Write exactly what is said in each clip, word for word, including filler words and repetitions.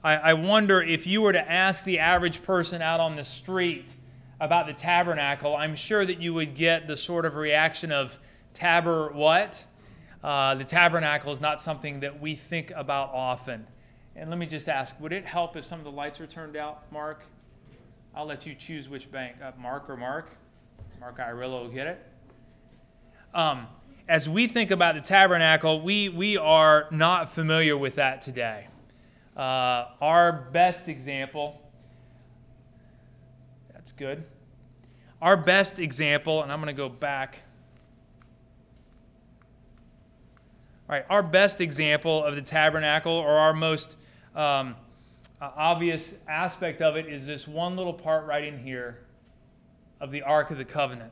I, I wonder if you were to ask the average person out on the street about the tabernacle, I'm sure that you would get the sort of reaction of, taber what? Uh, the tabernacle is not something that we think about often. And let me just ask, would it help if some of the lights were turned out, Mark? I'll let you choose which bank, uh, Mark or Mark. Mark Irillo will get it. Um, as we think about the tabernacle, we, we are not familiar with that today. Uh, our best example, that's good. Our best example, and I'm going to go back. All right, our best example of the tabernacle, or our most um, uh, obvious aspect of it, is this one little part right in here of the Ark of the Covenant.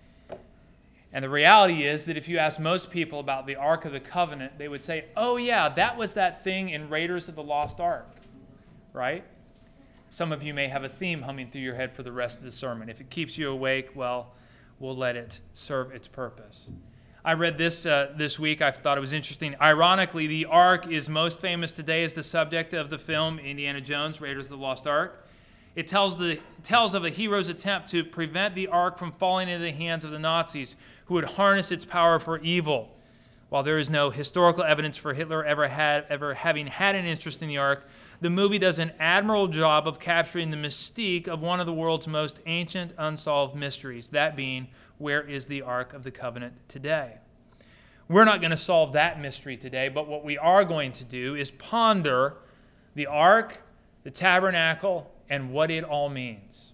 And the reality is that if you ask most people about the Ark of the Covenant, they would say, oh yeah, that was that thing in Raiders of the Lost Ark, right? Some of you may have a theme humming through your head for the rest of the sermon. If it keeps you awake, well, we'll let it serve its purpose. I read this uh, this week. I thought it was interesting. Ironically, the Ark is most famous today as the subject of the film Indiana Jones, Raiders of the Lost Ark. It tells, the, tells of a hero's attempt to prevent the Ark from falling into the hands of the Nazis, who would harness its power for evil. While there is no historical evidence for Hitler ever, had, ever having had an interest in the Ark, the movie does an admirable job of capturing the mystique of one of the world's most ancient unsolved mysteries, that being, where is the Ark of the Covenant today? We're not going to solve that mystery today, but what we are going to do is ponder the Ark, the tabernacle, and what it all means.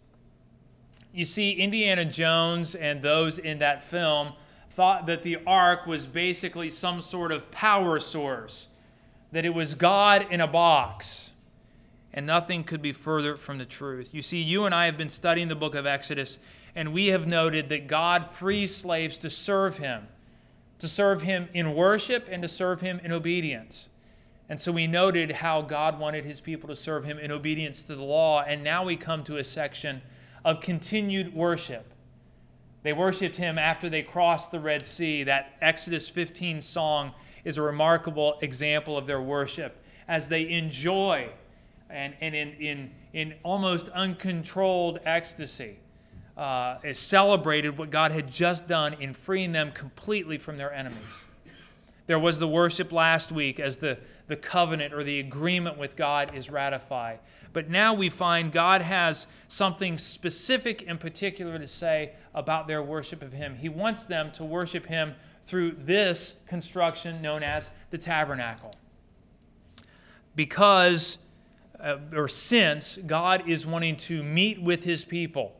You see, Indiana Jones and those in that film thought that the Ark was basically some sort of power source, that it was God in a box, and nothing could be further from the truth. You see, you and I have been studying the book of Exodus, and we have noted that God frees slaves to serve him, to serve him in worship and to serve him in obedience. And so we noted how God wanted his people to serve him in obedience to the law, and now we come to a section of continued worship. They worshiped him after they crossed the Red Sea. That Exodus fifteen song is a remarkable example of their worship as they enjoy and, and in, in, in almost uncontrolled ecstasy uh, is celebrated what God had just done in freeing them completely from their enemies. There was the worship last week as the, the covenant or the agreement with God is ratified. But now we find God has something specific and particular to say about their worship of him. He wants them to worship him through this construction known as the tabernacle. Because, uh, or since, God is wanting to meet with his people.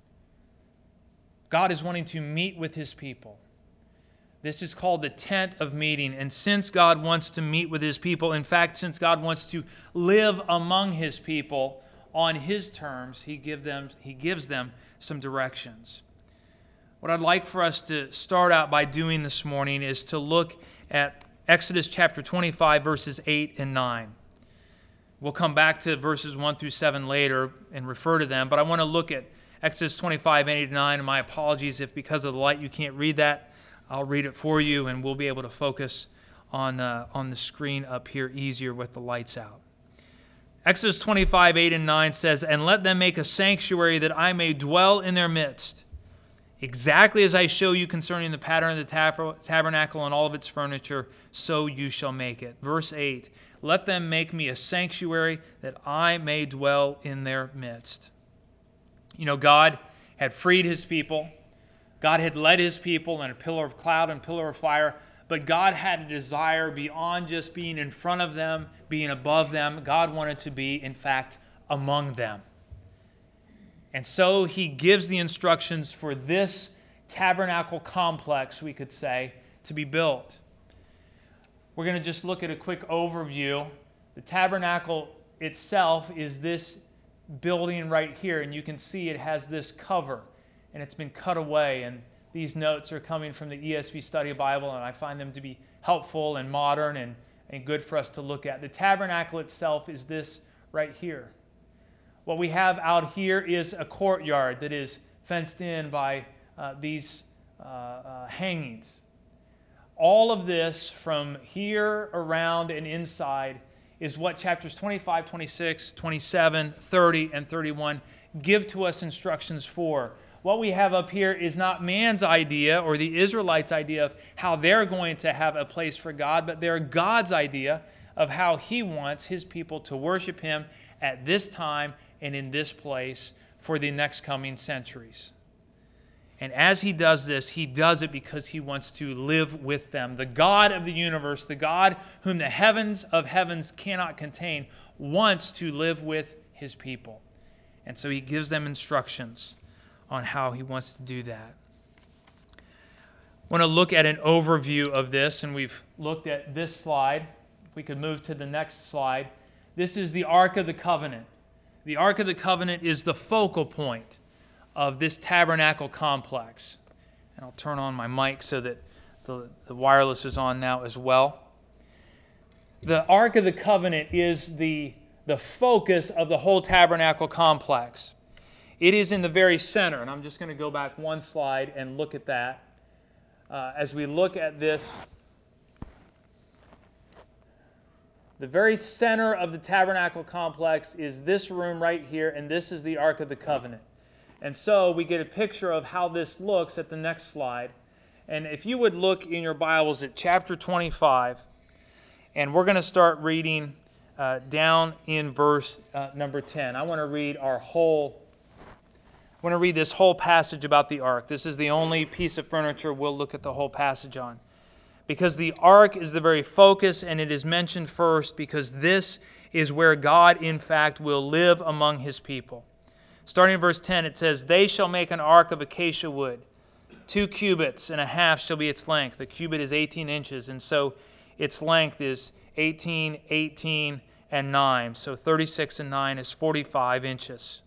God is wanting to meet with his people. This is called the tent of meeting. And since God wants to meet with his people, in fact, since God wants to live among his people on his terms, he, give them, he gives them some directions. What I'd like for us to start out by doing this morning is to look at Exodus chapter twenty-five, verses eight and nine. We'll come back to verses one through seven later and refer to them, but I want to look at Exodus twenty-five, eight and nine, and my apologies if because of the light you can't read that. I'll read it for you, and we'll be able to focus on, uh, on the screen up here easier with the lights out. Exodus twenty-five, eight and nine says, "And let them make a sanctuary that I may dwell in their midst, exactly as I show you concerning the pattern of the tab- tabernacle and all of its furniture, so you shall make it." Verse eight, "Let them make me a sanctuary that I may dwell in their midst." You know, God had freed his people. God had led his people in a pillar of cloud and pillar of fire, but God had a desire beyond just being in front of them, being above them. God wanted to be, in fact, among them. And so he gives the instructions for this tabernacle complex, we could say, to be built. We're going to just look at a quick overview. The tabernacle itself is this building right here, and you can see it has this cover. And it's been cut away, and these notes are coming from the E S V Study Bible, and I find them to be helpful and modern and, and good for us to look at. The tabernacle itself is this right here. What we have out here is a courtyard that is fenced in by uh, these uh, uh, hangings. All of this from here around and inside is what chapters twenty-five, twenty-six, twenty-seven, thirty, and thirty-one give to us instructions for. What we have up here is not man's idea or the Israelites' idea of how they're going to have a place for God, but they're God's idea of how He wants His people to worship Him at this time and in this place for the next coming centuries. And as He does this, He does it because He wants to live with them. The God of the universe, the God whom the heavens of heavens cannot contain, wants to live with His people. And so He gives them instructions on how He wants to do that. I want to look at an overview of this, and we've looked at this slide. If we could move to the next slide. This is the Ark of the Covenant. The Ark of the Covenant is the focal point of this tabernacle complex. And I'll turn on my mic so that the, the wireless is on now as well. The Ark of the Covenant is the, the focus of the whole tabernacle complex. It is in the very center, and I'm just going to go back one slide and look at that. Uh, as we look at this, the very center of the tabernacle complex is this room right here, and this is the Ark of the Covenant. And so we get a picture of how this looks at the next slide. And if you would look in your Bibles at chapter twenty-five, and we're going to start reading uh, down in verse uh, number ten. I want to read our whole I want to read this whole passage about the ark. This is the only piece of furniture we'll look at the whole passage on. Because the ark is the very focus, and it is mentioned first because this is where God, in fact, will live among His people. Starting in verse ten, it says, "They shall make an ark of acacia wood. Two cubits and a half shall be its length." The cubit is eighteen inches, and so its length is eighteen, eighteen, and nine. So thirty-six and nine is forty-five inches.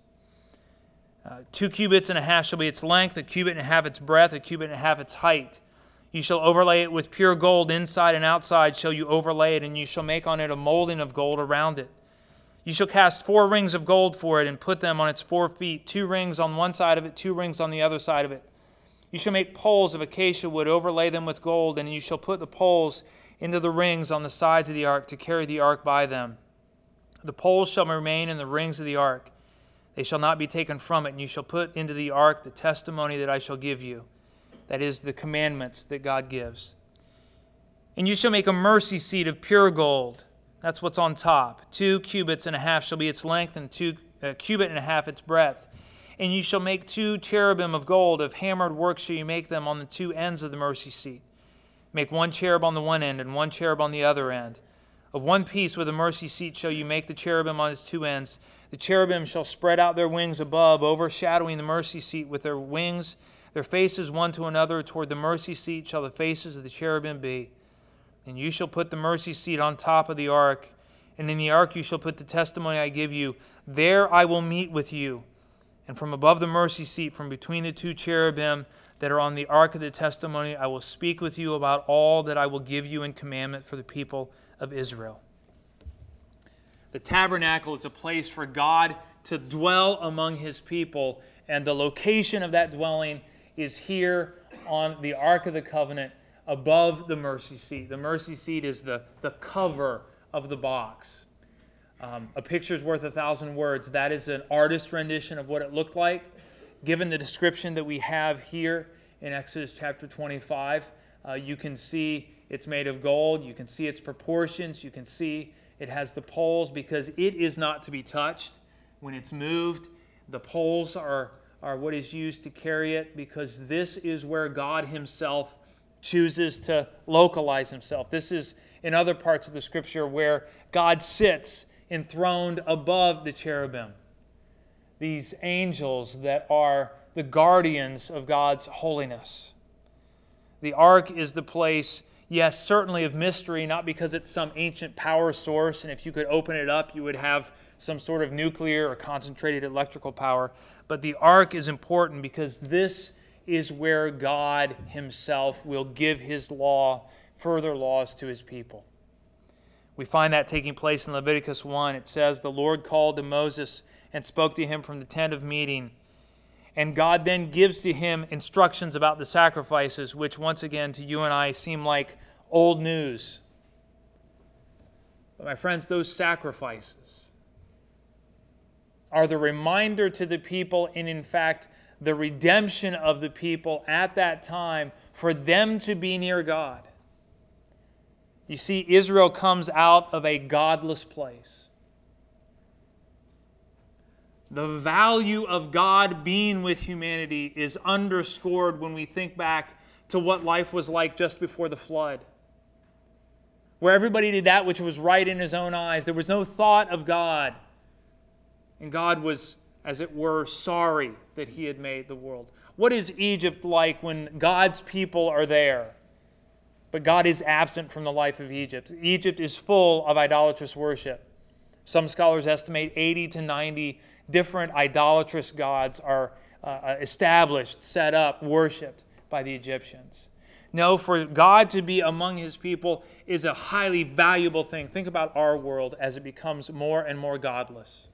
Uh, two cubits and a half shall be its length, a cubit and a half its breadth, a cubit and a half its height. You shall overlay it with pure gold, inside and outside shall you overlay it, and you shall make on it a molding of gold around it. You shall cast four rings of gold for it, and put them on its four feet, two rings on one side of it, two rings on the other side of it. You shall make poles of acacia wood, overlay them with gold, and you shall put the poles into the rings on the sides of the ark to carry the ark by them. The poles shall remain in the rings of the ark. They shall not be taken from it, and you shall put into the ark the testimony that I shall give you. That is, the commandments that God gives. And you shall make a mercy seat of pure gold. That's what's on top. Two cubits and a half shall be its length, and two a cubit and a half its breadth. And you shall make two cherubim of gold. Of hammered work shall you make them on the two ends of the mercy seat. Make one cherub on the one end, and one cherub on the other end. Of one piece with the mercy seat shall you make the cherubim on its two ends. The cherubim shall spread out their wings above, overshadowing the mercy seat with their wings, their faces one to another. Toward the mercy seat shall the faces of the cherubim be. And you shall put the mercy seat on top of the ark, and in the ark you shall put the testimony I give you. There I will meet with you. And from above the mercy seat, from between the two cherubim that are on the ark of the testimony, I will speak with you about all that I will give you in commandment for the people of Israel. The tabernacle is a place for God to dwell among His people, and the location of that dwelling is here on the Ark of the Covenant above the mercy seat. The mercy seat is the, the cover of the box. Um, a picture's worth a thousand words. That is an artist's rendition of what it looked like. Given the description that we have here in Exodus chapter twenty-five, uh, you can see it's made of gold. You can see its proportions. You can see it has the poles because it is not to be touched. When it's moved, the poles are, are what is used to carry it, because this is where God Himself chooses to localize Himself. This is in other parts of the Scripture where God sits enthroned above the cherubim. These angels that are the guardians of God's holiness. The ark is the place, yes, certainly of mystery, not because it's some ancient power source, and if you could open it up, you would have some sort of nuclear or concentrated electrical power. But the ark is important because this is where God Himself will give His law, further laws to His people. We find that taking place in Leviticus one. It says, "The Lord called to Moses and spoke to him from the tent of meeting." And God then gives to him instructions about the sacrifices, which once again to you and I seem like old news. But my friends, those sacrifices are the reminder to the people, and in fact, the redemption of the people at that time for them to be near God. You see, Israel comes out of a godless place. The value of God being with humanity is underscored when we think back to what life was like just before the flood, where everybody did that which was right in his own eyes. There was no thought of God. And God was, as it were, sorry that he had made the world. What is Egypt like when God's people are there, but God is absent from the life of Egypt? Egypt is full of idolatrous worship. Some scholars estimate eighty to ninety different idolatrous gods are uh, established, set up, worshipped by the Egyptians. No, for God to be among his people is a highly valuable thing. Think about our world as it becomes more and more godless.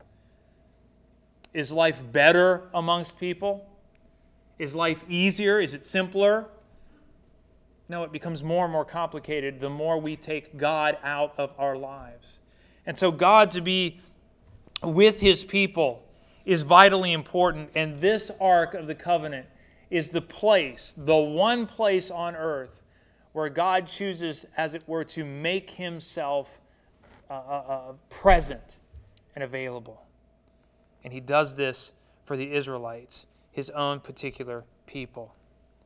Is life better amongst people? Is life easier? Is it simpler? No, it becomes more and more complicated the more we take God out of our lives. And so God to be with his people is vitally important. And this Ark of the Covenant is the place, the one place on earth where God chooses, as it were, to make himself uh, uh, present and available. And he does this for the Israelites, his own particular people.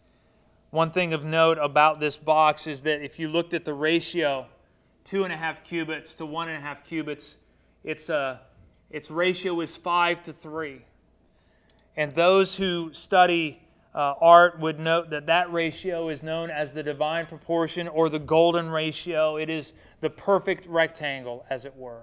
One thing of note about this box is that if you looked at the ratio, two and a half cubits to one and a half cubits, it's a, its ratio is five to three. And those who study uh, art would note that that ratio is known as the divine proportion or the golden ratio. It is the perfect rectangle, as it were.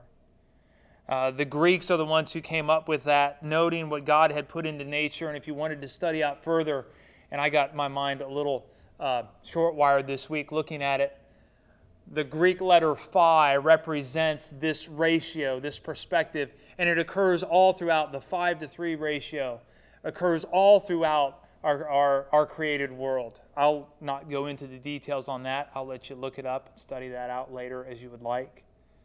Uh, the Greeks are the ones who came up with that, noting what God had put into nature. And if you wanted to study out further, and I got my mind a little uh, short-wired this week looking at it, the Greek letter phi represents this ratio, this perspective, and it occurs all throughout. The five to three ratio occurs all throughout our, our, our created world. I'll not go into the details on that. I'll let you look it up and study that out later as you would like.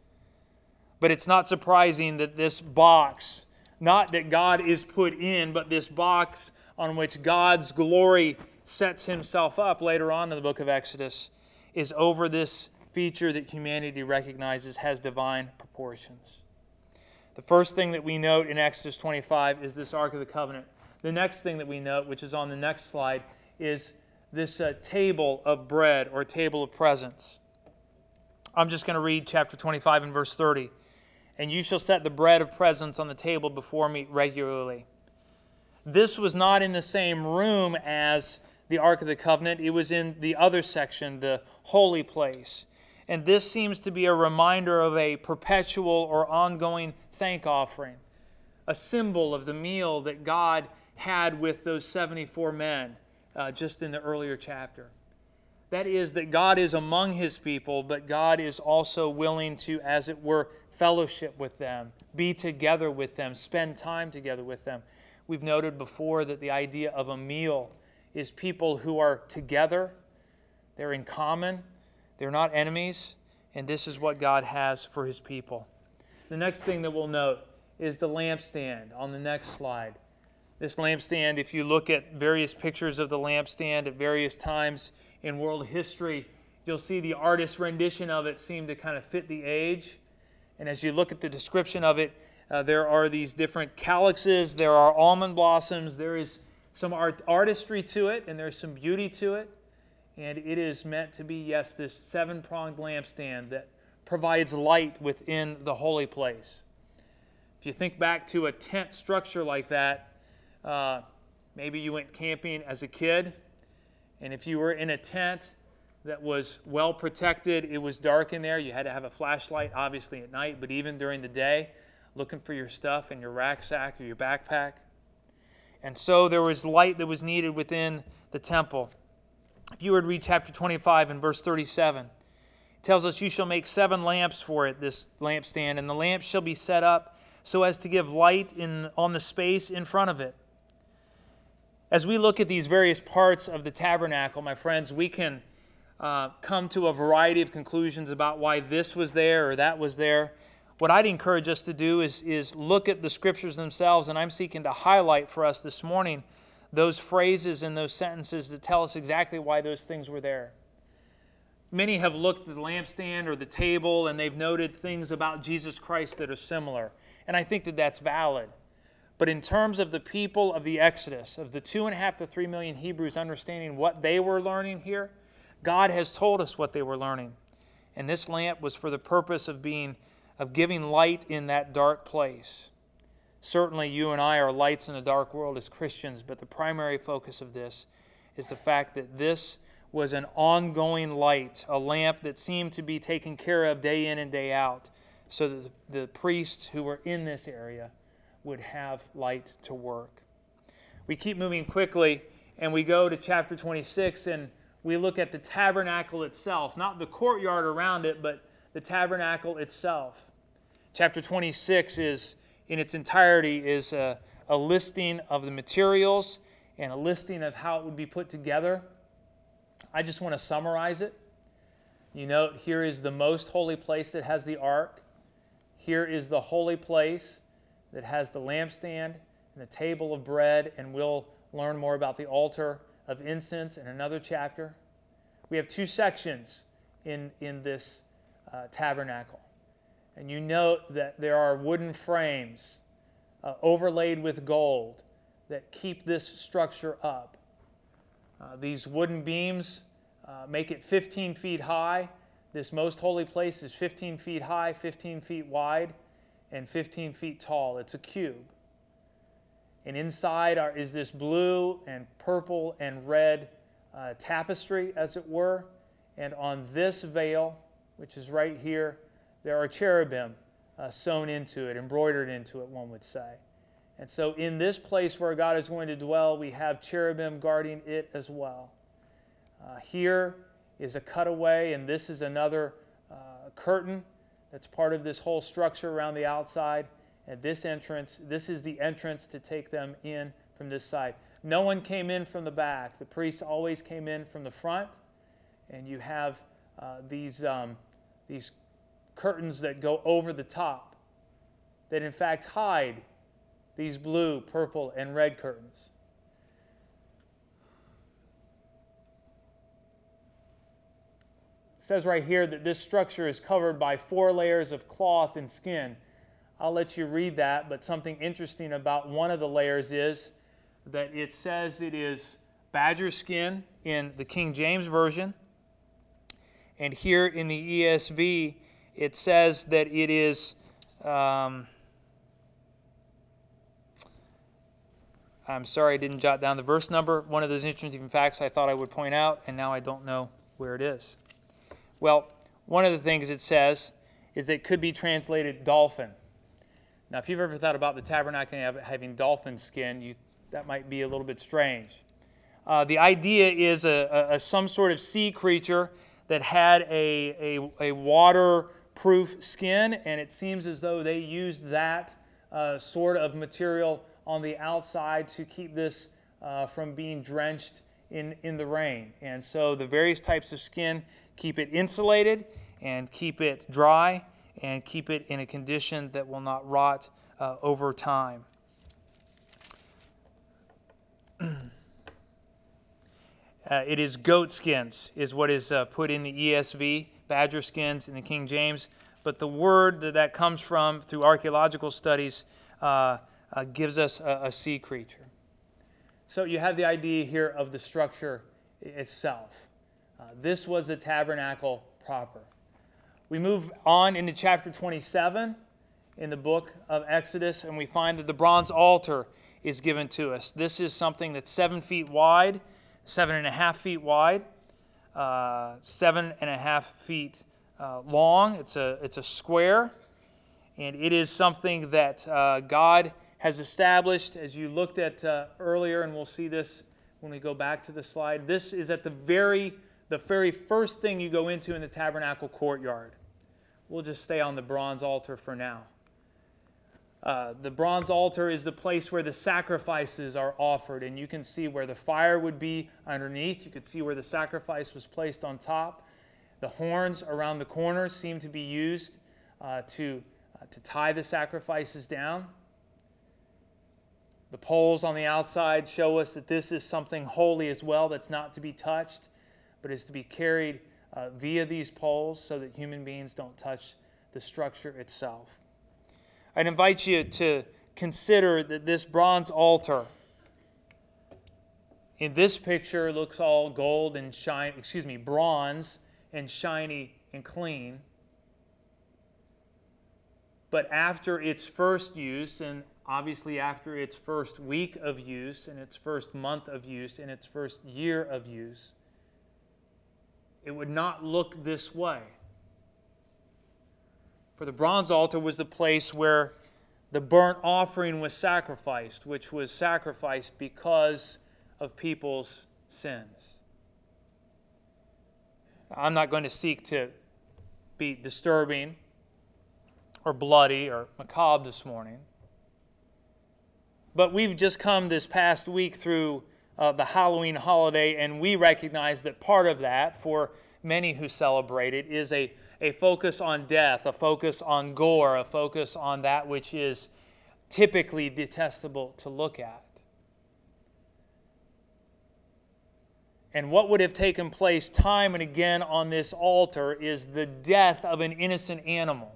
But it's not surprising that this box, not that God is put in, but this box on which God's glory sets himself up later on in the book of Exodus, is over this feature that humanity recognizes has divine proportions. The first thing that we note in Exodus twenty-five is this Ark of the Covenant. The next thing that we note, which is on the next slide, is this uh, table of bread or table of presence. I'm just going to read chapter twenty-five and verse thirty. And you shall set the bread of presence on the table before me regularly. This was not in the same room as the Ark of the Covenant. It was in the other section, the holy place. And this seems to be a reminder of a perpetual or ongoing thank offering, a symbol of the meal that God had with those seventy-four men uh, just in the earlier chapter. That is, that God is among his people, but God is also willing to, as it were, fellowship with them, be together with them, spend time together with them. We've noted before that the idea of a meal is people who are together, they're in common, they're not enemies, and this is what God has for his people. The next thing that we'll note is the lampstand on the next slide. This lampstand, if you look at various pictures of the lampstand at various times in world history, you'll see the artist's rendition of it seem to kind of fit the age. And as you look at the description of it, uh, there are these different calyxes, there are almond blossoms, there is some art, artistry to it, and there's some beauty to it. And it is meant to be, yes, this seven-pronged lampstand that provides light within the holy place. If you think back to a tent structure like that, uh, maybe you went camping as a kid, and if you were in a tent that was well protected, it was dark in there, you had to have a flashlight, obviously at night, but even during the day, looking for your stuff in your rucksack or your backpack. And so there was light that was needed within the temple. If you were to read chapter twenty-five and verse thirty-seven, it tells us, you shall make seven lamps for it, this lampstand, and the lamps shall be set up so as to give light in on the space in front of it. As we look at these various parts of the tabernacle, my friends, we can uh, come to a variety of conclusions about why this was there or that was there. What I'd encourage us to do is, is look at the Scriptures themselves, and I'm seeking to highlight for us this morning those phrases and those sentences that tell us exactly why those things were there. Many have looked at the lampstand or the table, and they've noted things about Jesus Christ that are similar, and I think that that's valid. But in terms of the people of the Exodus, of the two and a half to three million Hebrews understanding what they were learning here, God has told us what they were learning. And this lamp was for the purpose of being, of giving light in that dark place. Certainly you and I are lights in a dark world as Christians, but the primary focus of this is the fact that this was an ongoing light, a lamp that seemed to be taken care of day in and day out, so that the priests who were in this area would have light to work. We keep moving quickly, and we go to chapter twenty-six, and we look at the tabernacle itself, not the courtyard around it, but the tabernacle itself. Chapter twenty-six is, in its entirety, is a, a listing of the materials and a listing of how it would be put together. I just want to summarize it. You note here is the most holy place that has the ark. Here is the holy place that has the lampstand and the table of bread, and we'll learn more about the altar of incense in another chapter. We have two sections in, in this uh, tabernacle. And you note that there are wooden frames uh, overlaid with gold that keep this structure up. Uh, these wooden beams uh, make it fifteen feet high. This most holy place is fifteen feet high, fifteen feet wide, and fifteen feet tall. It's a cube. And inside are, is this blue and purple and red uh, tapestry, as it were. And on this veil, which is right here, there are cherubim uh, sewn into it, embroidered into it, one would say. And so in this place where God is going to dwell, we have cherubim guarding it as well. Uh, here is a cutaway, and this is another uh, curtain that's part of this whole structure around the outside. And this entrance, this is the entrance to take them in from this side. No one came in from the back. The priests always came in from the front. And you have uh, these, um, these curtains that go over the top that in fact hide these blue, purple, and red curtains. It says right here that this structure is covered by four layers of cloth and skin. I'll let you read that, but something interesting about one of the layers is that it says it is badger skin in the King James Version. And here in the E S V, it says that it is, um, I'm sorry I didn't jot down the verse number, one of those interesting facts I thought I would point out, and now I don't know where it is. Well, one of the things it says is that it could be translated dolphin. Now, if you've ever thought about the tabernacle having dolphin skin, you, that might be a little bit strange. Uh, the idea is a, a, a some sort of sea creature that had a, a, a waterproof skin, and it seems as though they used that uh, sort of material on the outside to keep this uh, from being drenched in, in the rain. And so the various types of skin keep it insulated and keep it dry and keep it in a condition that will not rot uh, over time. Uh, it is goat skins is what is uh, put in the E S V, badger skins in the King James. But the word that that comes from through archaeological studies uh, uh, gives us a, a sea creature. So you have the idea here of the structure itself. Uh, this was the tabernacle proper. We move on into chapter twenty-seven in the book of Exodus, and we find that the bronze altar is given to us. This is something that's seven feet wide, seven and a half feet wide, uh, seven and a half feet uh, long. It's a, it's a square, and it is something that uh, God has established, as you looked at uh, earlier, and we'll see this when we go back to the slide. This is at the very, the very first thing you go into in the tabernacle courtyard. We'll just stay on the bronze altar for now. Uh, the bronze altar is the place where the sacrifices are offered, and you can see where the fire would be underneath. You could see where the sacrifice was placed on top. The horns around the corners seem to be used uh, to, uh, to tie the sacrifices down. The poles on the outside show us that this is something holy as well, that's not to be touched, but is to be carried uh, via these poles so that human beings don't touch the structure itself. I'd invite you to consider that this bronze altar in this picture looks all gold and shine, excuse me, bronze and shiny and clean. But after its first use, and obviously after its first week of use, and its first month of use, and its first year of use, it would not look this way. For the bronze altar was the place where the burnt offering was sacrificed, which was sacrificed because of people's sins. I'm not going to seek to be disturbing or bloody or macabre this morning. But we've just come this past week through uh, the Halloween holiday, and we recognize that part of that, for many who celebrate it, is a, a focus on death, a focus on gore, a focus on that which is typically detestable to look at. And what would have taken place time and again on this altar is the death of an innocent animal.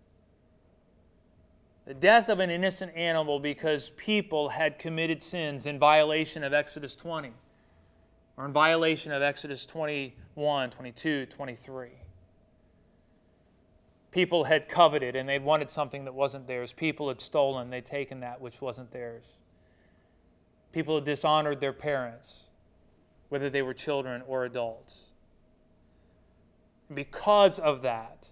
The death of an innocent animal because people had committed sins in violation of Exodus twenty, or in violation of Exodus twenty-one, twenty-two, twenty-three. People had coveted and they'd wanted something that wasn't theirs. People had stolen, they'd taken that which wasn't theirs. People had dishonored their parents, whether they were children or adults. Because of that,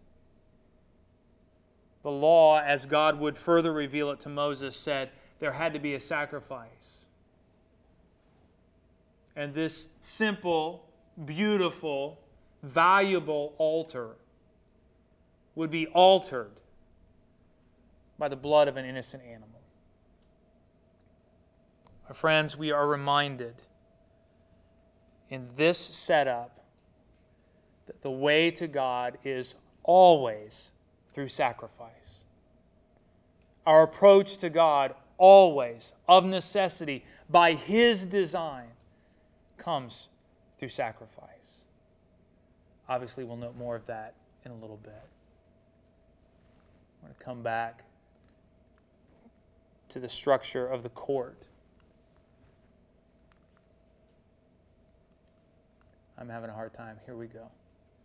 the law, as God would further reveal it to Moses, said there had to be a sacrifice. And this simple, beautiful, valuable altar would be altered by the blood of an innocent animal. My friends, we are reminded in this setup that the way to God is always through sacrifice. Our approach to God always, of necessity, by His design, comes through sacrifice. Obviously, we'll note more of that in a little bit. I want to come back to the structure of the court. I'm having a hard time. Here we go.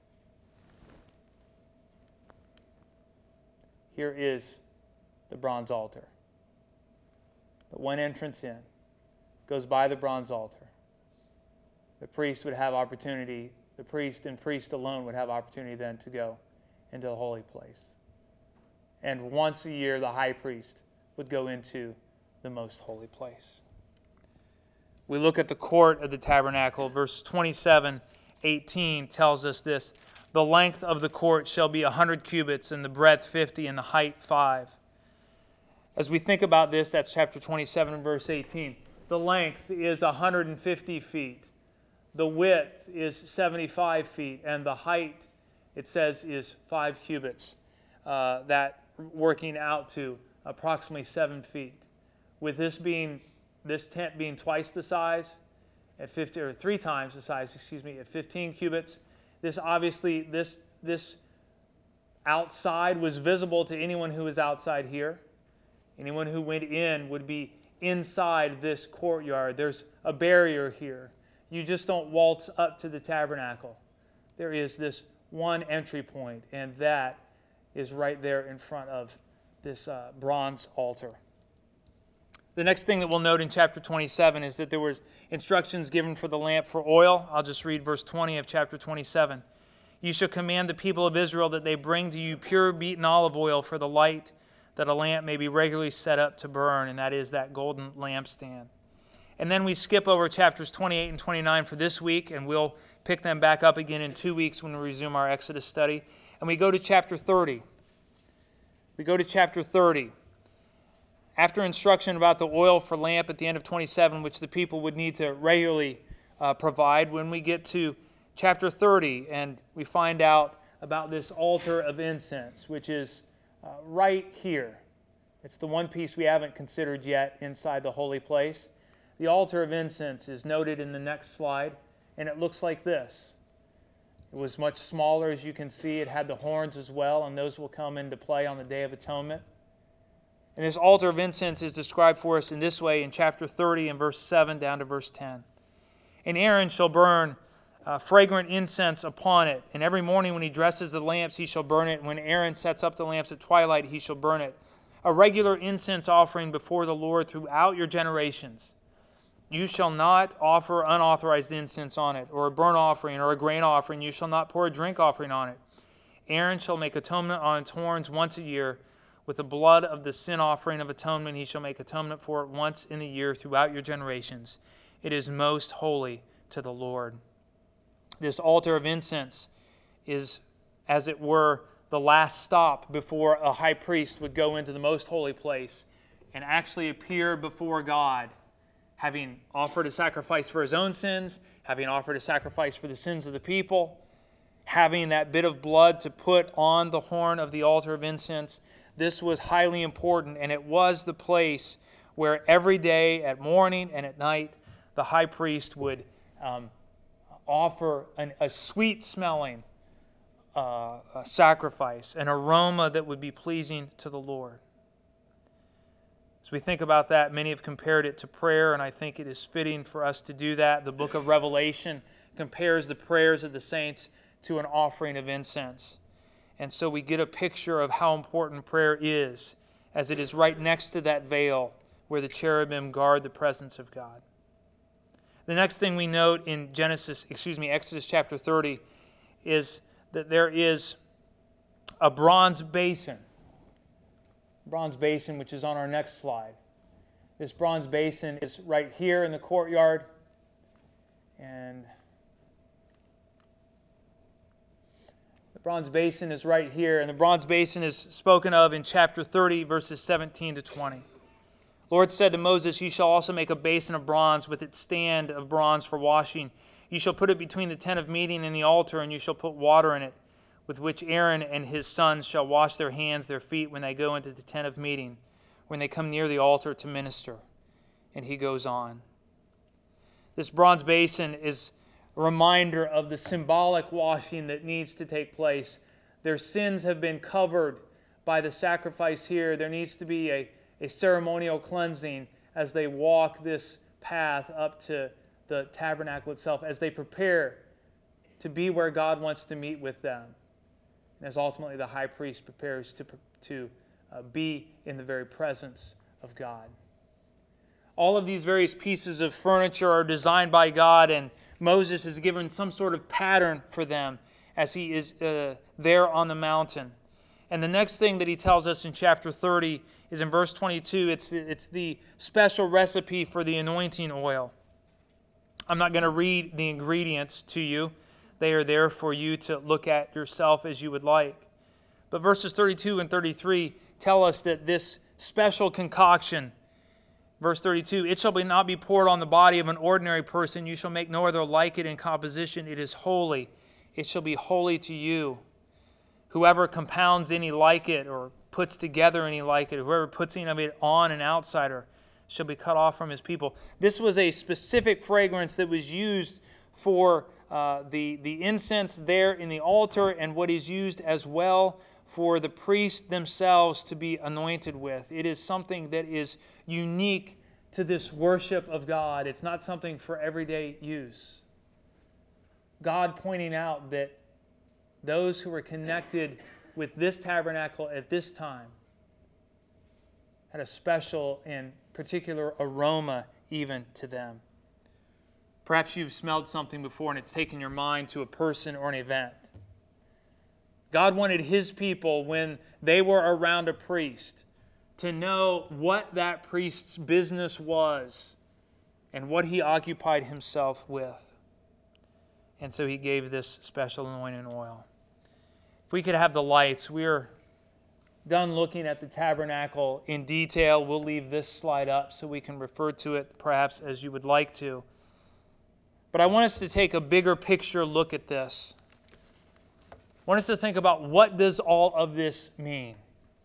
Here is the bronze altar. The one entrance in goes by the bronze altar. The priest would have opportunity, the priest and priest alone would have opportunity then to go into the holy place. And once a year, the high priest would go into the most holy place. We look at the court of the tabernacle. Verse twenty-seven, eighteen tells us this. The length of the court shall be a hundred cubits, and the breadth fifty, and the height five. As we think about this, that's chapter twenty-seven, verse eighteen. The length is one hundred fifty feet. The width is seventy-five feet, and the height, it says, is five cubits. Uh, that working out to approximately seven feet. With this being, this tent being twice the size, at fifty, or three times the size, excuse me, at fifteen cubits. This obviously, this, this outside was visible to anyone who was outside here. Anyone who went in would be inside this courtyard. There's a barrier here. You just don't waltz up to the tabernacle. There is this one entry point, and that is right there in front of this uh, bronze altar. The next thing that we'll note in chapter twenty-seven is that there were instructions given for the lamp for oil. I'll just read verse twenty of chapter twenty-seven. You shall command the people of Israel that they bring to you pure beaten olive oil for the light, that a lamp may be regularly set up to burn, and that is that golden lampstand. And then we skip over chapters twenty-eight and twenty-nine for this week, and we'll pick them back up again in two weeks when we resume our Exodus study. And we go to chapter thirty. We go to chapter thirty. after instruction about the oil for lamp at the end of twenty-seven, which the people would need to regularly uh, provide, when we get to chapter thirty and we find out about this altar of incense, which is uh, right here. It's the one piece we haven't considered yet inside the holy place. The altar of incense is noted in the next slide, and it looks like this. It was much smaller, as you can see. It had the horns as well, and those will come into play on the Day of Atonement. And this altar of incense is described for us in this way in chapter thirty and verse seven down to verse ten. And Aaron shall burn uh, fragrant incense upon it, and every morning when he dresses the lamps he shall burn it, and when Aaron sets up the lamps at twilight he shall burn it. A regular incense offering before the Lord throughout your generations. You shall not offer unauthorized incense on it, or a burnt offering, or a grain offering. You shall not pour a drink offering on it. Aaron shall make atonement on its horns once a year. With the blood of the sin offering of atonement, he shall make atonement for it once in the year throughout your generations. It is most holy to the Lord. This altar of incense is, as it were, the last stop before a high priest would go into the most holy place and actually appear before God, having offered a sacrifice for his own sins, having offered a sacrifice for the sins of the people, having that bit of blood to put on the horn of the altar of incense. This was highly important, and it was the place where every day at morning and at night the high priest would um, offer an, a sweet-smelling uh, a sacrifice, an aroma that would be pleasing to the Lord. As we think about that, many have compared it to prayer, and I think it is fitting for us to do that. The book of Revelation compares the prayers of the saints to an offering of incense. And so we get a picture of how important prayer is, as it is right next to that veil where the cherubim guard the presence of God. The next thing we note in Genesis, excuse me, Exodus chapter thirty is that there is a bronze basin. Bronze basin, which is on our next slide. This bronze basin is right here in the courtyard. And the bronze basin is right here. And the bronze basin is spoken of in chapter thirty, verses seventeen to twenty. The Lord said to Moses, "You shall also make a basin of bronze with its stand of bronze for washing. You shall put it between the tent of meeting and the altar, and you shall put water in it, with which Aaron and his sons shall wash their hands, their feet, when they go into the tent of meeting, when they come near the altar to minister." And he goes on. This bronze basin is a reminder of the symbolic washing that needs to take place. Their sins have been covered by the sacrifice here. There needs to be a, a ceremonial cleansing as they walk this path up to the tabernacle itself, as they prepare to be where God wants to meet with them. And as ultimately the high priest prepares to, to uh, be in the very presence of God. All of these various pieces of furniture are designed by God, and Moses is given some sort of pattern for them as he is uh, there on the mountain. And the next thing that he tells us in chapter thirty is in verse twenty-two. It's, it's the special recipe for the anointing oil. I'm not going to read the ingredients to you. They are there for you to look at yourself as you would like. But verses thirty-two and thirty-three tell us that this special concoction, verse thirty-two, "It shall be not be poured on the body of an ordinary person. You shall make no other like it in composition. It is holy. It shall be holy to you. Whoever compounds any like it, or puts together any like it, whoever puts any of it on an outsider, shall be cut off from his people." This was a specific fragrance that was used for uh, the, the incense there in the altar, and what is used as well for the priests themselves to be anointed with. It is something that is unique to this worship of God. It's not something for everyday use. God pointing out that those who were connected with this tabernacle at this time had a special and particular aroma even to them. Perhaps you've smelled something before and it's taken your mind to a person or an event. God wanted his people, when they were around a priest, to know what that priest's business was and what he occupied himself with. And so he gave this special anointing oil. If we could have the lights, we're done looking at the tabernacle in detail. We'll leave this slide up so we can refer to it perhaps as you would like to. But I want us to take a bigger picture look at this. I want us to think about, what does all of this mean?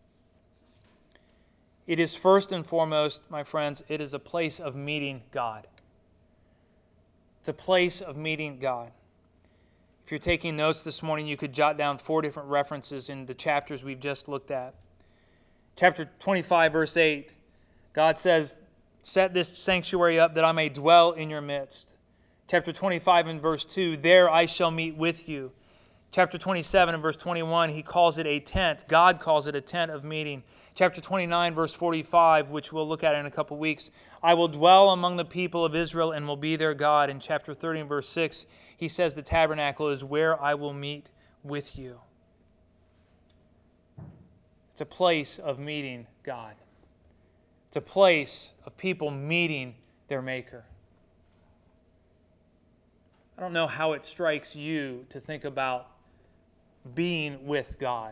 It is first and foremost, my friends, it is a place of meeting God. It's a place of meeting God. If you're taking notes this morning, you could jot down four different references in the chapters we've just looked at. Chapter twenty-five, verse eight, God says, "Set this sanctuary up that I may dwell in your midst." Chapter twenty-five and verse two, "There I shall meet with you." Chapter twenty-seven and verse twenty-one, he calls it a tent. God calls it a tent of meeting. Chapter twenty-nine, verse forty-five, which we'll look at in a couple weeks, "I will dwell among the people of Israel and will be their God." In chapter thirty and verse six, he says the tabernacle is where I will meet with you. It's a place of meeting God. It's a place of people meeting their Maker. I don't know how it strikes you to think about being with God.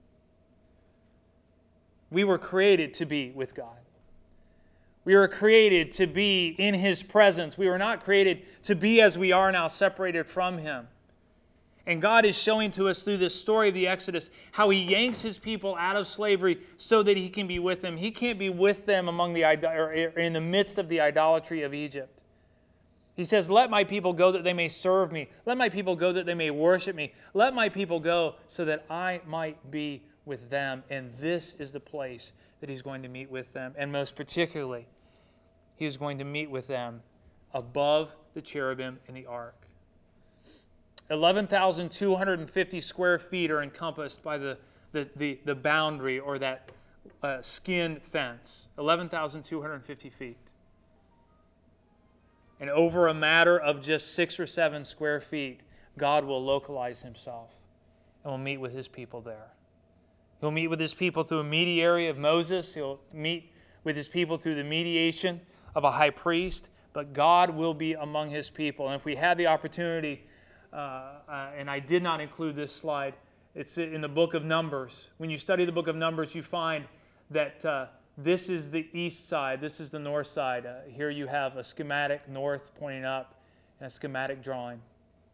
We were created to be with God. We were created to be in His presence. We were not created to be as we are now, separated from Him. And God is showing to us through this story of the Exodus how He yanks His people out of slavery so that He can be with them. He can't be with them among the or in the midst of the idolatry of Egypt. He says, "Let my people go that they may serve me. Let my people go that they may worship me. Let my people go so that I might be with them." And this is the place that He's going to meet with them. And most particularly, He is going to meet with them above the cherubim in the ark. eleven thousand two hundred fifty square feet are encompassed by the, the, the, the boundary or that uh, skin fence. eleven thousand two hundred fifty feet. And over a matter of just six or seven square feet, God will localize Himself and will meet with His people there. He'll meet with His people through a mediary of Moses. He'll meet with His people through the mediation of a high priest. But God will be among His people. And if we had the opportunity, uh, uh, and I did not include this slide, it's in the book of Numbers. When you study the book of Numbers, you find that uh, this is the east side. This is the north side. Uh, here you have a schematic north pointing up and a schematic drawing.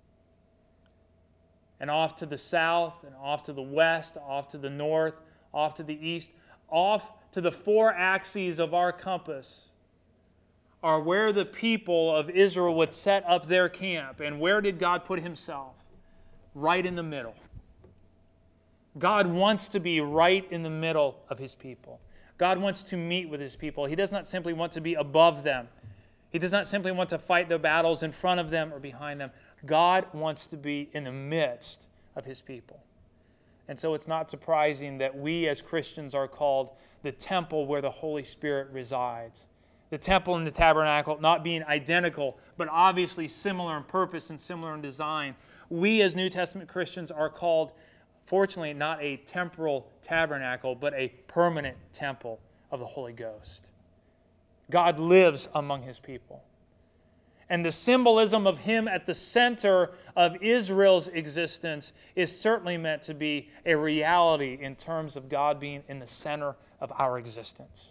And off to the south, and off to the west, off to the north, off to the east, off to the four axes of our compass are where the people of Israel would set up their camp. And where did God put Himself? Right in the middle. God wants to be right in the middle of His people. God wants to meet with His people. He does not simply want to be above them. He does not simply want to fight the battles in front of them or behind them. God wants to be in the midst of His people. And so it's not surprising that we as Christians are called the temple where the Holy Spirit resides. The temple and the tabernacle not being identical, but obviously similar in purpose and similar in design. We as New Testament Christians are called, fortunately, not a temporal tabernacle, but a permanent temple of the Holy Ghost. God lives among His people. And the symbolism of Him at the center of Israel's existence is certainly meant to be a reality in terms of God being in the center of our existence.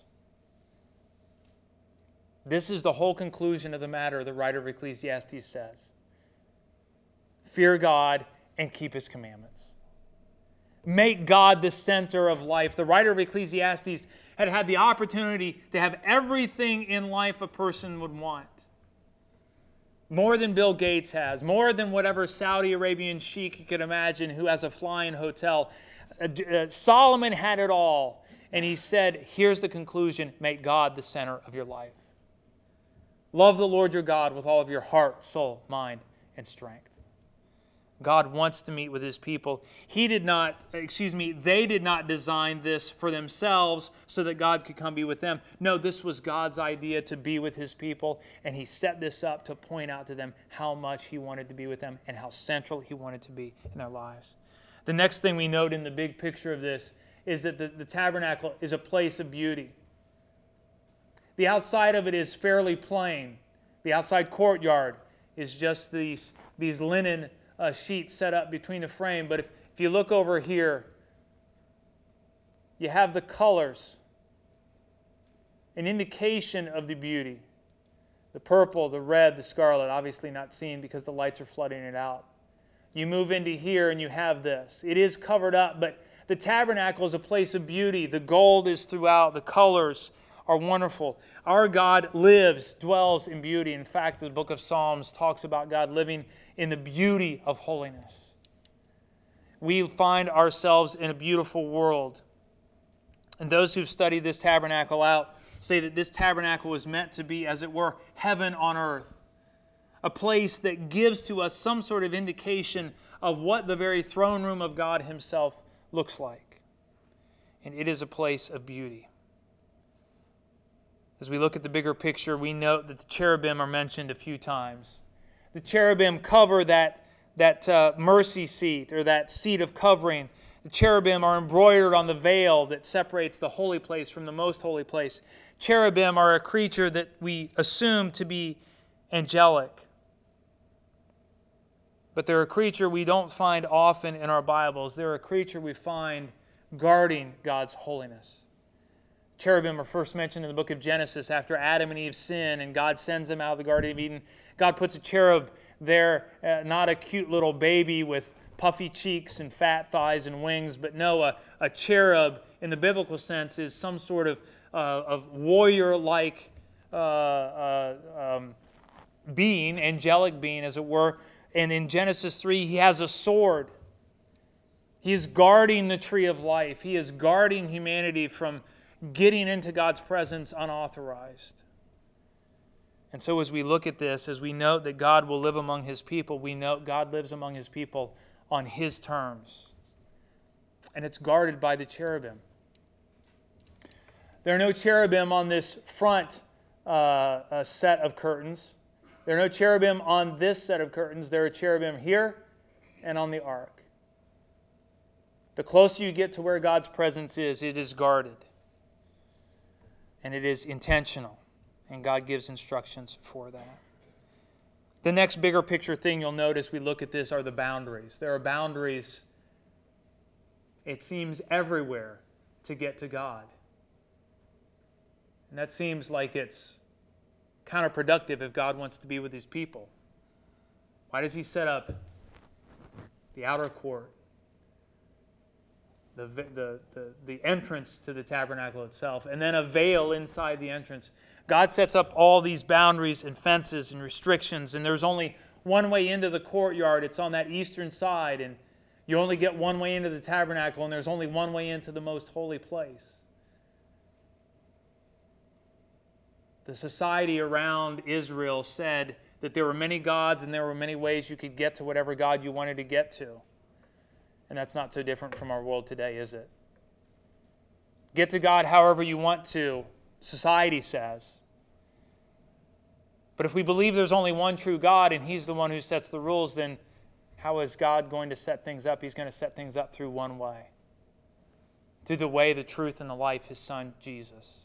This is the whole conclusion of the matter, the writer of Ecclesiastes says. Fear God and keep His commandments. Make God the center of life. The writer of Ecclesiastes had had the opportunity to have everything in life a person would want. More than Bill Gates has, more than whatever Saudi Arabian sheik you could imagine who has a flying hotel. Uh, uh, Solomon had it all. And he said, here's the conclusion, make God the center of your life. Love the Lord your God with all of your heart, soul, mind, and strength. God wants to meet with His people. He did not, excuse me, they did not design this for themselves so that God could come be with them. No, this was God's idea to be with His people, and He set this up to point out to them how much He wanted to be with them and how central He wanted to be in their lives. The next thing we note in the big picture of this is that the, the tabernacle is a place of beauty. The outside of it is fairly plain. The outside courtyard is just these, these linen uh, sheets set up between the frame. But if, if you look over here, you have the colors, an indication of the beauty. The purple, the red, the scarlet, obviously not seen because the lights are flooding it out. You move into here and you have this. It is covered up, but the tabernacle is a place of beauty. The gold is throughout. The colors are wonderful. Our God lives, dwells in beauty. In fact, the book of Psalms talks about God living in the beauty of holiness. We find ourselves in a beautiful world. And those who've studied this tabernacle out say that this tabernacle was meant to be, as it were, heaven on earth. A place that gives to us some sort of indication of what the very throne room of God Himself looks like. And it is a place of beauty. As we look at the bigger picture, we note that the cherubim are mentioned a few times. The cherubim cover that, that uh, mercy seat, or that seat of covering. The cherubim are embroidered on the veil that separates the holy place from the most holy place. Cherubim are a creature that we assume to be angelic. But they're a creature we don't find often in our Bibles. They're a creature we find guarding God's holiness. Cherubim are first mentioned in the book of Genesis after Adam and Eve sin, and God sends them out of the Garden of Eden. God puts a cherub there, uh, not a cute little baby with puffy cheeks and fat thighs and wings, but no, a, a cherub in the biblical sense is some sort of, uh, of warrior-like uh, uh, um, being, angelic being as it were. And in Genesis three, he has a sword. He is guarding the tree of life. He is guarding humanity from getting into God's presence unauthorized. And so as we look at this, as we note that God will live among His people, we note God lives among His people on His terms. And it's guarded by the cherubim. There are no cherubim on this front uh, uh, set of curtains. There are no cherubim on this set of curtains. There are cherubim here and on the ark. The closer you get to where God's presence is, it is guarded. And it is intentional. And God gives instructions for that. The next bigger picture thing you'll notice we look at this are the boundaries. There are boundaries, it seems, everywhere to get to God. And that seems like it's counterproductive if God wants to be with His people. Why does He set up the outer court, the, the, the, the entrance to the tabernacle itself, and then a veil inside the entrance? God sets up all these boundaries and fences and restrictions, and there's only one way into the courtyard. It's on that eastern side, and you only get one way into the tabernacle, and there's only one way into the most holy place. The society around Israel said that there were many gods and there were many ways you could get to whatever God you wanted to get to. And that's not so different from our world today, is it? Get to God however you want to, society says. But if we believe there's only one true God and He's the one who sets the rules, then how is God going to set things up? He's going to set things up through one way. Through the way, the truth, and the life, His Son, Jesus.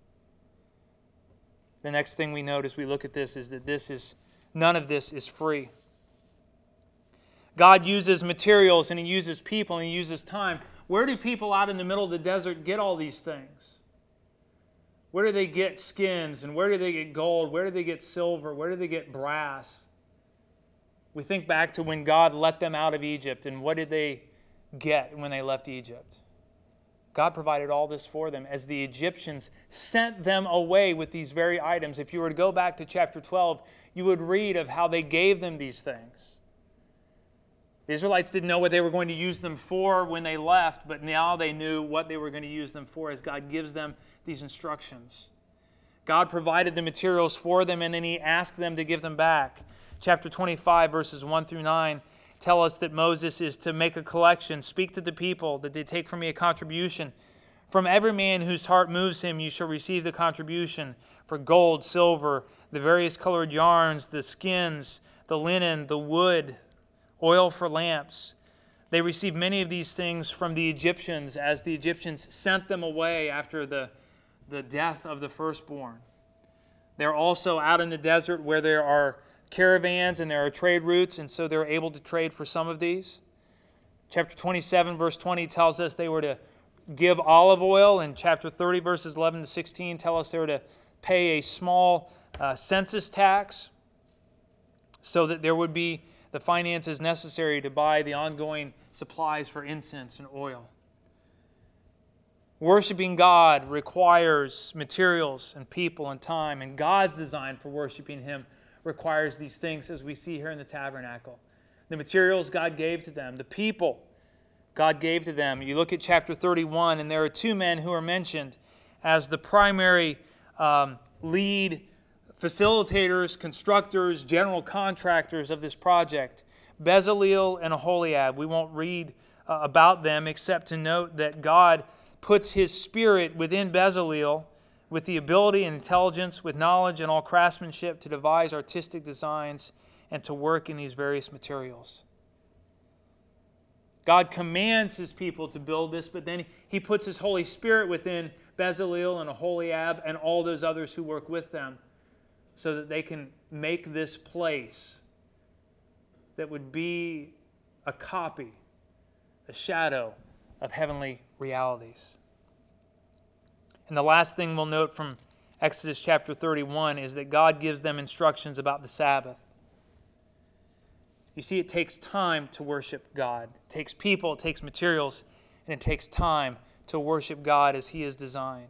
The next thing we note as we look at this is that this is none of this is free. God uses materials and He uses people and He uses time. Where do people out in the middle of the desert get all these things? Where do they get skins? And where do they get gold? Where do they get silver? Where do they get brass? We think back to when God let them out of Egypt, and what did they get when they left Egypt? God provided all this for them as the Egyptians sent them away with these very items. If you were to go back to chapter twelve, you would read of how they gave them these things. The Israelites didn't know what they were going to use them for when they left, but now they knew what they were going to use them for as God gives them these instructions. God provided the materials for them, and then He asked them to give them back. Chapter twenty-five, verses one through nine, tell us that Moses is to make a collection, speak to the people, that they take from me a contribution. From every man whose heart moves him, you shall receive the contribution for gold, silver, the various colored yarns, the skins, the linen, the wood, oil for lamps. They received many of these things from the Egyptians as the Egyptians sent them away after the, the death of the firstborn. They're also out in the desert where there are caravans and there are trade routes, and so they're able to trade for some of these. Chapter twenty-seven, verse twenty tells us they were to give olive oil in chapter thirty, verses eleven to sixteen, tell us they're to pay a small uh, census tax so that there would be the finances necessary to buy the ongoing supplies for incense and oil. Worshiping God requires materials and people and time, and God's design for worshiping Him requires these things, as we see here in the tabernacle. The materials God gave to them, the people God gave to them. You look at chapter thirty-one, and there are two men who are mentioned as the primary um, lead facilitators, constructors, general contractors of this project, Bezaleel and Aholiab. We won't read uh, about them except to note that God puts His Spirit within Bezaleel with the ability and intelligence, with knowledge and all craftsmanship to devise artistic designs and to work in these various materials. God commands His people to build this, but then He puts His Holy Spirit within Bezaleel and Aholiab and all those others who work with them so that they can make this place that would be a copy, a shadow of heavenly realities. And the last thing we'll note from Exodus chapter thirty-one is that God gives them instructions about the Sabbath. You see, it takes time to worship God. It takes people, it takes materials, and it takes time to worship God as He is designed.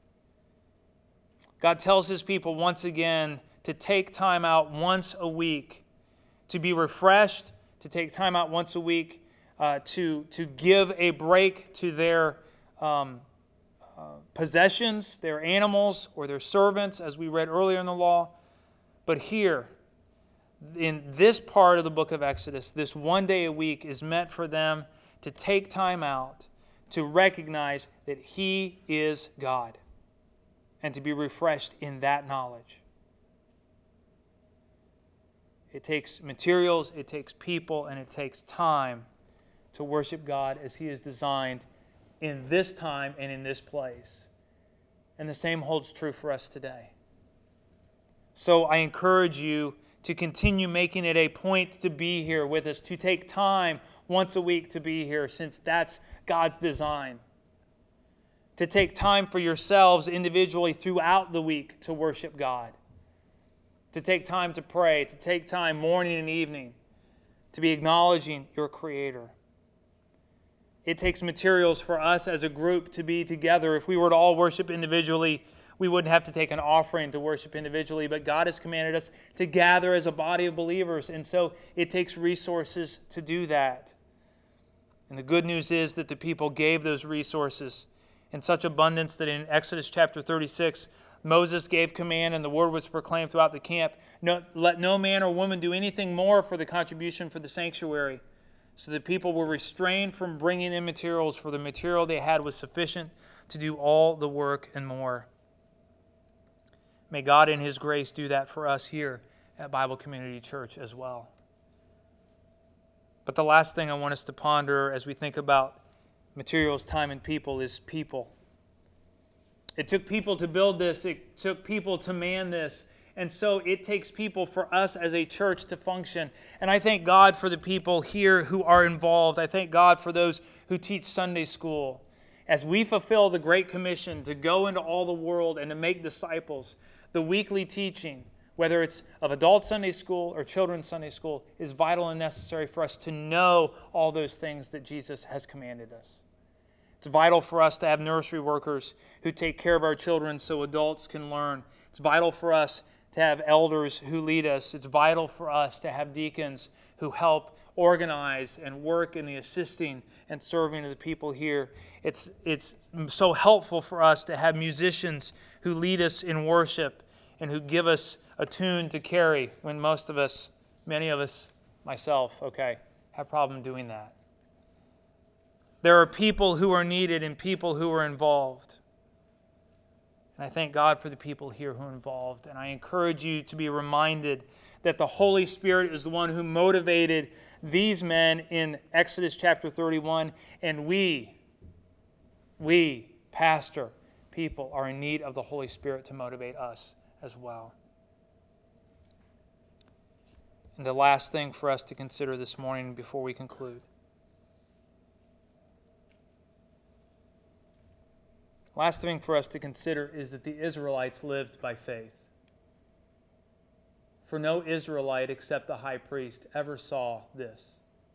God tells His people once again to take time out once a week, to be refreshed, to take time out once a week, uh, to, to give a break to their um, uh, possessions, their animals, or their servants, as we read earlier in the law. But here, in this part of the book of Exodus, this one day a week is meant for them to take time out to recognize that He is God and to be refreshed in that knowledge. It takes materials, it takes people, and it takes time to worship God as He is designed in this time and in this place. And the same holds true for us today. So I encourage you to continue making it a point to be here with us, to take time once a week to be here, since that's God's design. To take time for yourselves individually throughout the week to worship God. To take time to pray, to take time morning and evening, to be acknowledging your Creator. It takes materials for us as a group to be together. If we were to all worship individually, we wouldn't have to take an offering to worship individually, but God has commanded us to gather as a body of believers, and so it takes resources to do that. And the good news is that the people gave those resources in such abundance that in Exodus chapter thirty-six, Moses gave command and the word was proclaimed throughout the camp, no, let no man or woman do anything more for the contribution for the sanctuary. So the people were restrained from bringing in materials, for the material they had was sufficient to do all the work and more. May God in His grace do that for us here at Bible Community Church as well. But the last thing I want us to ponder as we think about materials, time, and people is people. It took people to build this. It took people to man this. And so it takes people for us as a church to function. And I thank God for the people here who are involved. I thank God for those who teach Sunday school. As we fulfill the Great Commission to go into all the world and to make disciples, the weekly teaching, whether it's of adult Sunday school or children's Sunday school, is vital and necessary for us to know all those things that Jesus has commanded us. It's vital for us to have nursery workers who take care of our children so adults can learn. It's vital for us to have elders who lead us. It's vital for us to have deacons who help organize and work in the assisting and serving of the people here. It's, it's so helpful for us to have musicians who lead us in worship and who give us a tune to carry when most of us, many of us, myself, okay, have a problem doing that. There are people who are needed and people who are involved. And I thank God for the people here who are involved. And I encourage you to be reminded that the Holy Spirit is the one who motivated these men in Exodus chapter thirty-one. And we, we, pastor, people, are in need of the Holy Spirit to motivate us as well. And the last thing for us to consider this morning before we conclude. Last thing for us to consider is that the Israelites lived by faith. For no Israelite except the high priest ever saw this.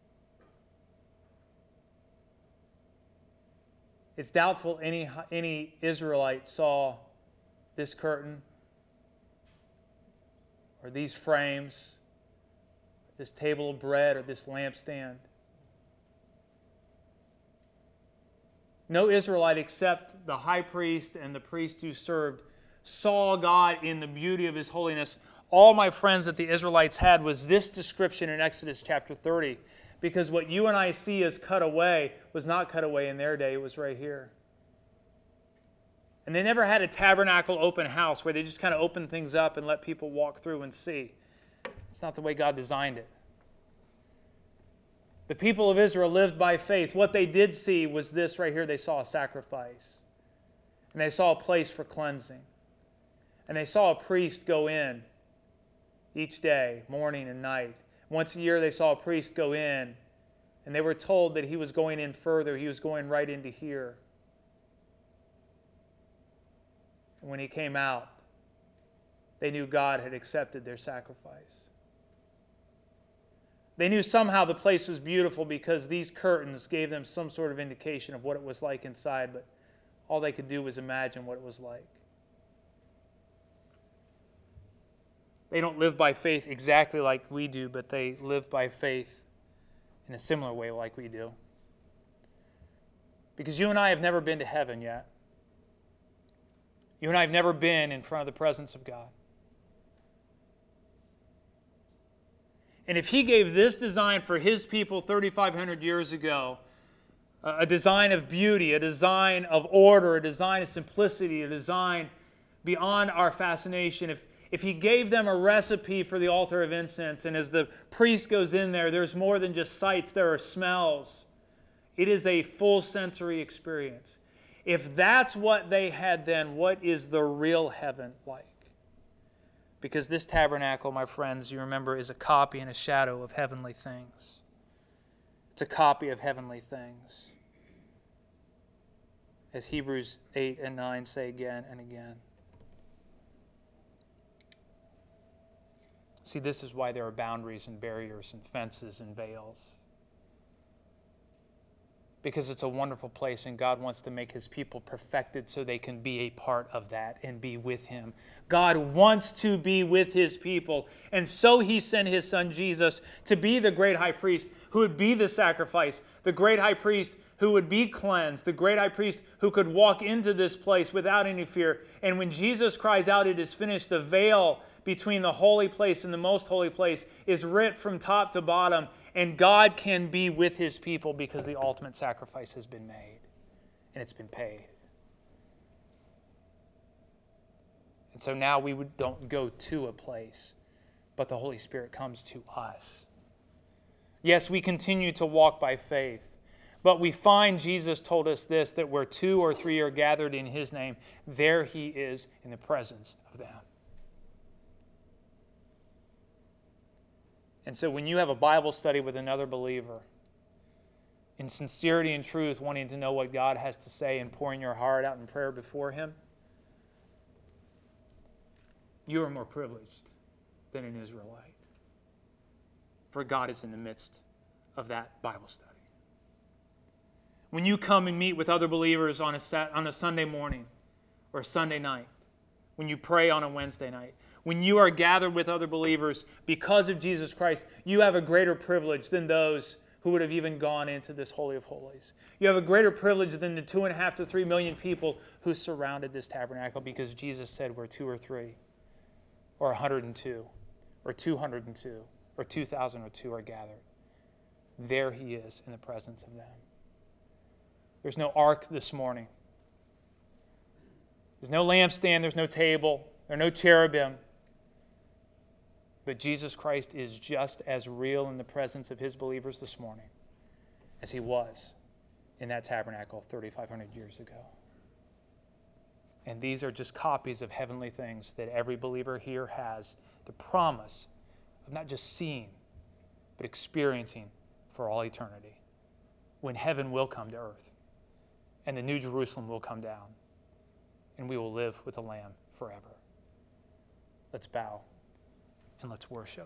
It's doubtful any, any Israelite saw this curtain or these frames, this table of bread or this lampstand. No Israelite except the high priest and the priest who served saw God in the beauty of His holiness. All, my friends, that the Israelites had was this description in Exodus chapter thirty. Because what you and I see as cut away was not cut away in their day. It was right here. And they never had a tabernacle open house where they just kind of opened things up and let people walk through and see. It's not the way God designed it. The people of Israel lived by faith. What they did see was this right here. They saw a sacrifice. And they saw a place for cleansing. And they saw a priest go in each day, morning and night. Once a year they saw a priest go in. And they were told that he was going in further. He was going right into here. And when he came out, they knew God had accepted their sacrifice. They knew somehow the place was beautiful because these curtains gave them some sort of indication of what it was like inside, but all they could do was imagine what it was like. They don't live by faith exactly like we do, but they live by faith in a similar way like we do. Because you and I have never been to heaven yet. You and I have never been in front of the presence of God. And if He gave this design for His people thirty-five hundred years ago, a design of beauty, a design of order, a design of simplicity, a design beyond our fascination, if, if He gave them a recipe for the altar of incense, and as the priest goes in there, there's more than just sights, there are smells. It is a full sensory experience. If that's what they had then, what is the real heaven like? Because this tabernacle, my friends, you remember, is a copy and a shadow of heavenly things. It's a copy of heavenly things. As Hebrews eight and nine say again and again. See, this is why there are boundaries and barriers and fences and veils. Because it's a wonderful place and God wants to make His people perfected so they can be a part of that and be with Him. God wants to be with His people. And so He sent His Son Jesus to be the great high priest who would be the sacrifice, the great high priest who would be cleansed, the great high priest who could walk into this place without any fear. And when Jesus cries out, "It is finished," the veil between the holy place and the most holy place is ripped from top to bottom. And God can be with His people because the ultimate sacrifice has been made and it's been paid. And so now we don't go to a place, but the Holy Spirit comes to us. Yes, we continue to walk by faith, but we find Jesus told us this, that where two or three are gathered in His name, there He is in the presence of them. And so when you have a Bible study with another believer, in sincerity and truth, wanting to know what God has to say and pouring your heart out in prayer before Him, you are more privileged than an Israelite. For God is in the midst of that Bible study. When you come and meet with other believers on a, sat, on a Sunday morning or a Sunday night, when you pray on a Wednesday night, when you are gathered with other believers because of Jesus Christ, you have a greater privilege than those who would have even gone into this Holy of Holies. You have a greater privilege than the two and a half to three million people who surrounded this tabernacle, because Jesus said where two or three, or one hundred two, or two hundred two, or two thousand two are gathered, there He is in the presence of them. There's no ark this morning. There's no lampstand, there's no table, there are no cherubim. But Jesus Christ is just as real in the presence of His believers this morning as He was in that tabernacle thirty-five hundred years ago. And these are just copies of heavenly things that every believer here has the promise of not just seeing, but experiencing for all eternity, when heaven will come to earth and the New Jerusalem will come down and we will live with the Lamb forever. Let's bow and let's worship.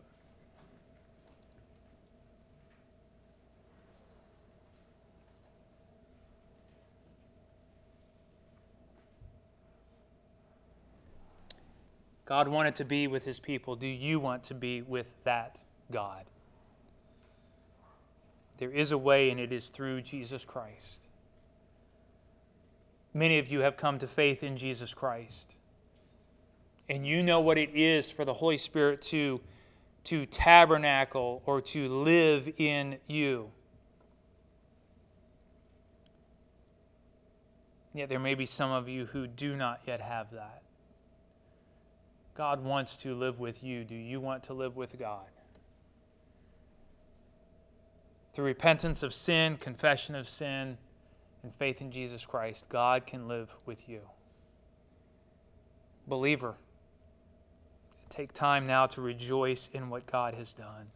God wanted to be with his people. Do you want to be with that God? There is a way, and it is through Jesus Christ. Many of you have come to faith in Jesus Christ. And you know what it is for the Holy Spirit to, to tabernacle or to live in you. Yet there may be some of you who do not yet have that. God wants to live with you. Do you want to live with God? Through repentance of sin, confession of sin, and faith in Jesus Christ, God can live with you. Believer, take time now to rejoice in what God has done.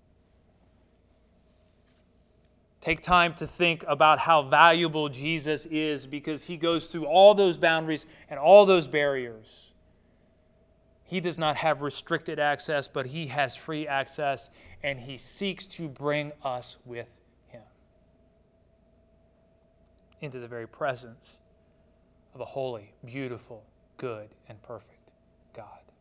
Take time to think about how valuable Jesus is, because he goes through all those boundaries and all those barriers. He does not have restricted access, but he has free access, and he seeks to bring us with him into the very presence of a holy, beautiful, good, and perfect God.